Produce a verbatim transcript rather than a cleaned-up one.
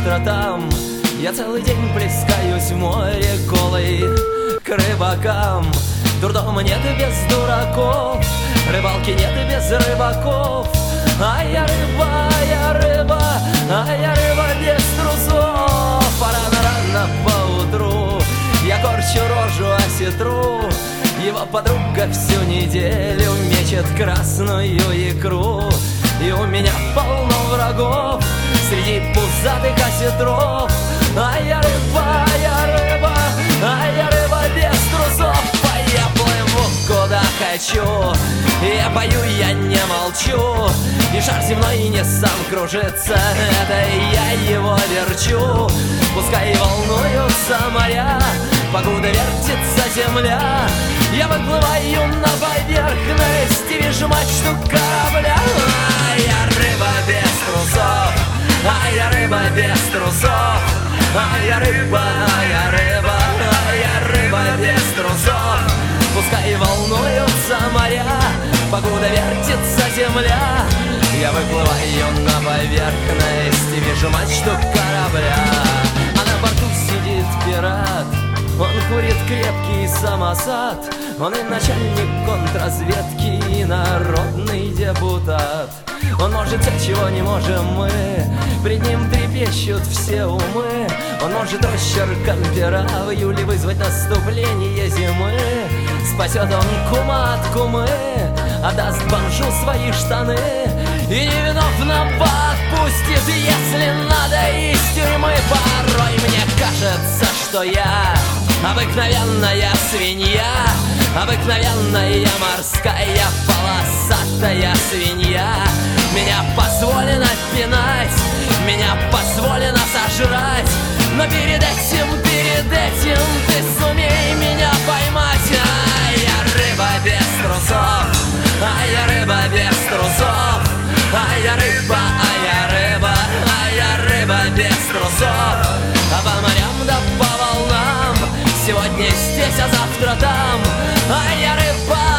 завтра там. Я целый день плескаюсь в море голой к рыбакам. Дурдома нет и без дураков, рыбалки нет и без рыбаков. А я рыба, я рыба, а я рыба без трусов. А рано-рано поутру я корчу рожу осетру. Его подруга всю неделю мечет красную икру. И у меня полно врагов среди пузатых осетров. А я рыба, я рыба, а я рыба без трусов. А я плыву куда хочу, я пою, я не молчу. И шар земной не сам кружится, это я его верчу. Пускай волнуются моря, покуда вертится земля, я выплываю на поверхность и вижу мачту корабля. А я рыба без трусов, а я рыба без трусов. А я рыба, а я рыба, а я рыба без трусов. Пускай волнуются моря, покуда вертится земля, я выплываю на поверхность и вижу мачту корабля. А на борту сидит пират, он курит крепкий самосад. Он и начальник контрразведки, и народный депутат. Он может все, чего не можем мы, пред ним трепещут все умы. Он может росчерком пера в июле вызвать наступление зимы. Спасет он кума от кумы, отдаст бомжу свои штаны и невиновно отпустит, если надо, из тюрьмы. Порой мне кажется, что я обыкновенная свинья, обыкновенная морская полосатая свинья. Меня позволено пинать, меня позволено сожрать, но перед этим, перед этим ты сумей меня поймать. А я рыба без трусов, а я рыба без трусов. А я рыба, а я рыба, а я рыба без трусов. А по морям да по волнам, сегодня здесь, а завтра там. А я рыба,